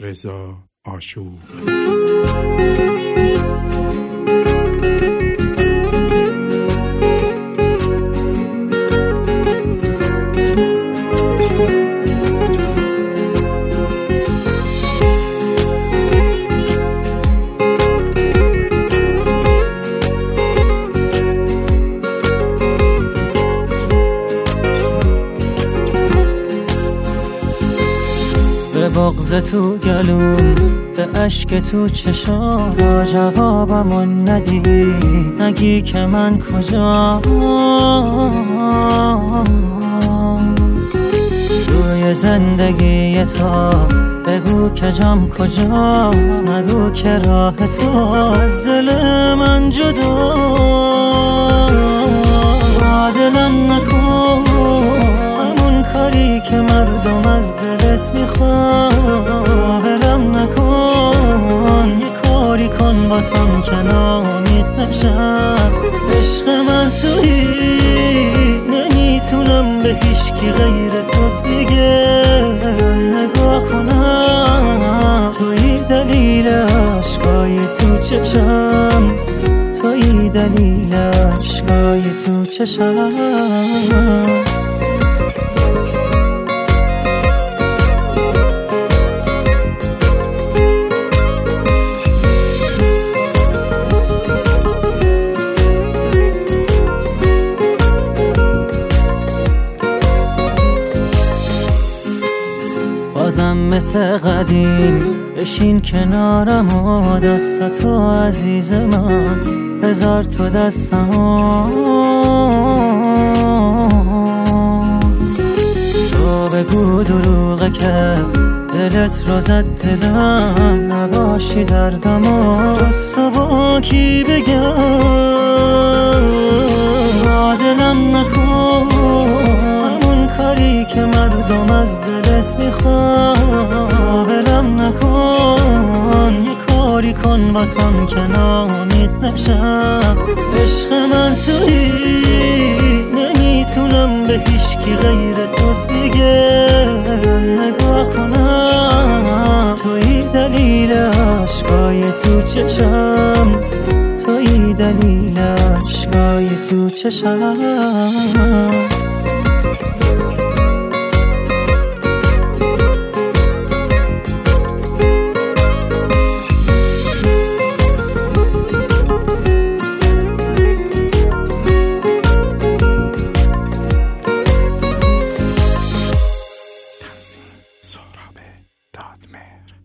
رضا آشوب. به بغض تو گلوم، به عشق تو چشام، جوابمون ندی، نگی که من کجا. توی زندگی تو بگو که جام کجا، نگو که راه تو از دل من جدا. دلم نکن همون کاری که مردم از دلت میخوان، ولم نکن یه کاری کن واسم که ناامید نشم. عشق من تویی، نمیتونم به هیچکی غیر تو دیگه نگاه کنم. تویی دلیل عشقای تو چشم، تویی دلیل عشقای تو چشم. بازم مثل قدیم بشین کنارم و دست تو عزیز من بذار تو دستم. تو بگو دروغه که دلت رو زد دلم، نباشی دردم و جز تو با کی بگم. دلم نکن همون کاری که مردم از دلت میخوان، ولم نکن یه کاری کن واسم که ناامید نشم. عشق من تویی، نمیتونم به هیچکی غیر تو دیگه نگاه کنم. تویی دلیل عشقای تو چشم، تویی دلیل عشقای تو چشم. سهراب دادمهر.